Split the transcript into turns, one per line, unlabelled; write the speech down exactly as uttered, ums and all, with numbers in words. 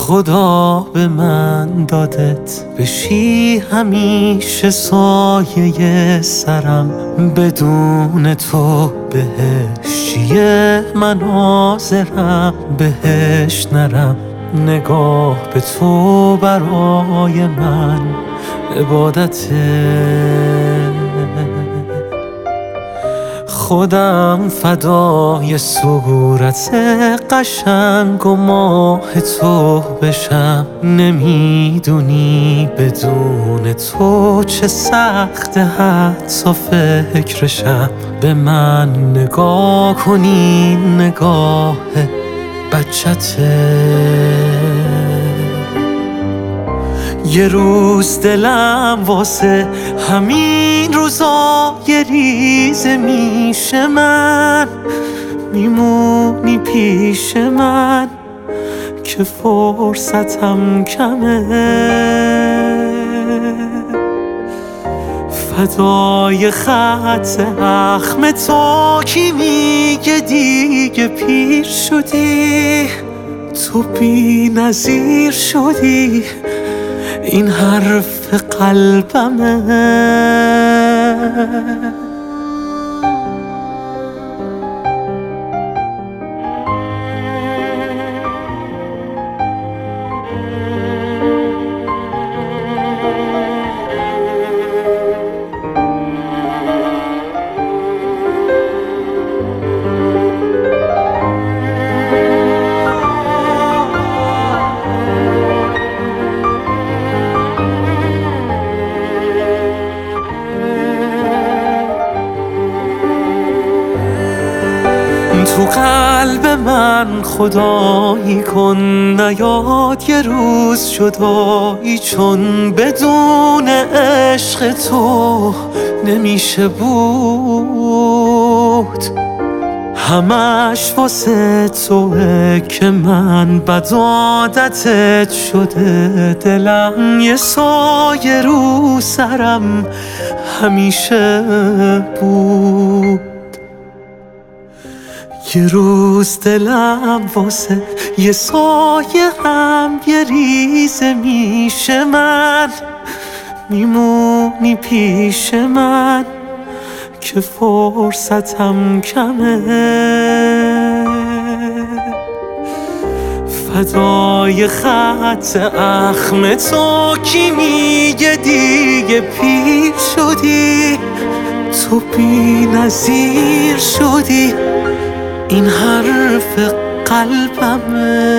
خدا به من دادت بشی همیشه سایه سرم، بدون تو بهش چیه من حاضرم بهش نرم. نگاه به تو برای من عبادته، خودم فدای صورت قشنگ و ماه تو بشم. نمیدونی بدون تو چه سخته حتی فکرشم. به من نگاه کنی نگاه بچته، یه روز دلم واسه همین روزا یه ریزه میشه، من میمونی پیش من که فرصتم کمه. فدای خط اخم تو کی میگه دیگه پیر شدی، تو بی نظیر شدی، این حرف قلبمه. تو قلب من خدایی کن، نیاد یه روز جدایی، چون بدون عشق تو نمیشه بود. همش واسه توه که من بد عادتت شده، دلم یه سایه رو سرم همیشه بود. یه روز دلم واسه یه سایه هم یه ریزه میشه، من میمونی پیش من که فرصتم کمه. فدای خط اخم تو کی میگه دیگه پیر شدی، تو بی نظیر شدی، این حرف قلبمه.